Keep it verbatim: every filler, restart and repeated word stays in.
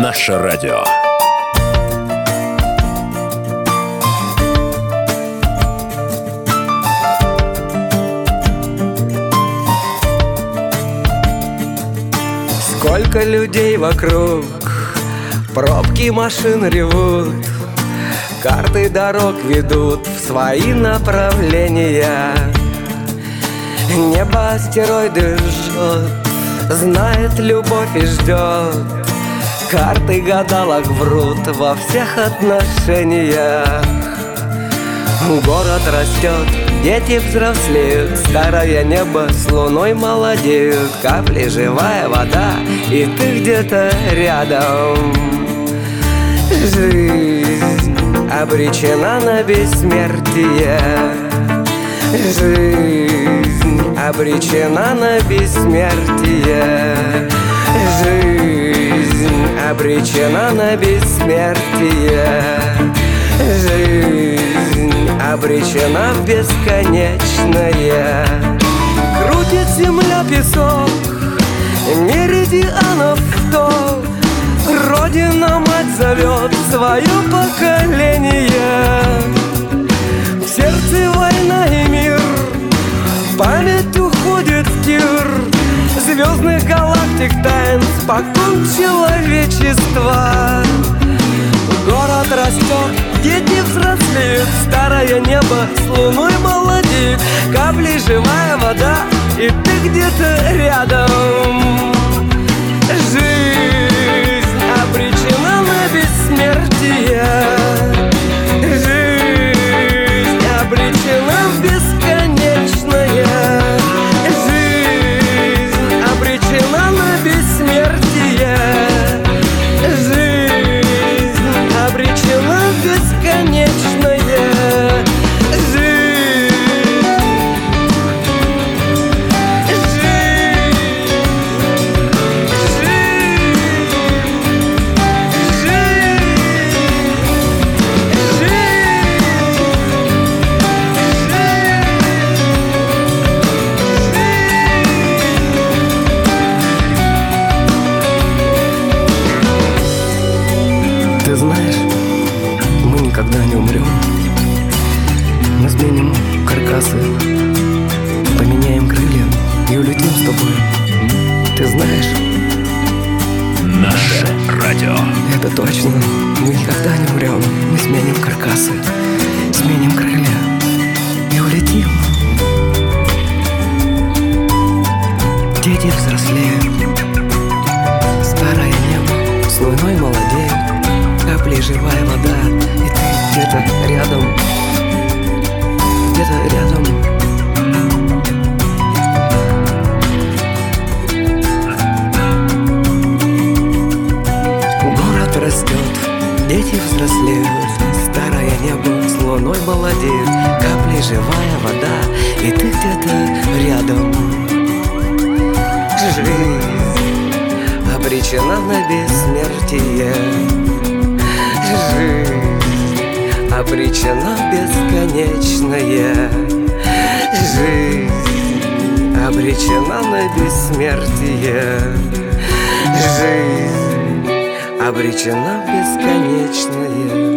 Наше радио. Сколько людей вокруг, пробки машин ревут, карты дорог ведут в свои направления. Небо астероиды жжет, знает любовь и ждет. Карты гадалок врут во всех отношениях. Город растет, дети взрослеют, старое небо с луной молодеют. Капли живая вода, и ты где-то рядом. Жизнь обречена на бессмертие. Жизнь обречена на бессмертие. Жизнь обречена на бессмертие. Жизнь обречена в бесконечное. Крутит земля песок, меридианов то. Родина мать зовет свое поколение. В сердце война и мир, память уходит в тир звездных галактик тайн, спокон человечества. Город растет, дети взрослеют, старое небо с луной молодеет. Капли живая вода, и ты где-то рядом. Жизнь обречена на бессмертие. Жизнь обречена в бесконечное. Жизнь обречена на бессмертие. Жизнь обречена в бесконечное. Ты знаешь, мы никогда не умрем. Мы сменим каркасы, поменяем крылья и улетим с тобой. Ты знаешь, Наше радио. это точно. Мы никогда не умрем. Мы сменим каркасы, сменим крылья и улетим. Дети взрослеют, старое небо с луной молодеет. Капли живая вода, и ты где-то рядом, где-то рядом. Город растет, дети взрослеют, старое небо с луной молодеет. Капли живая вода, и ты где-то рядом. Жизнь обречена на бессмертие. Жизнь обречена в бесконечное. Жизнь обречена на бессмертие. Жизнь обречена в бесконечное.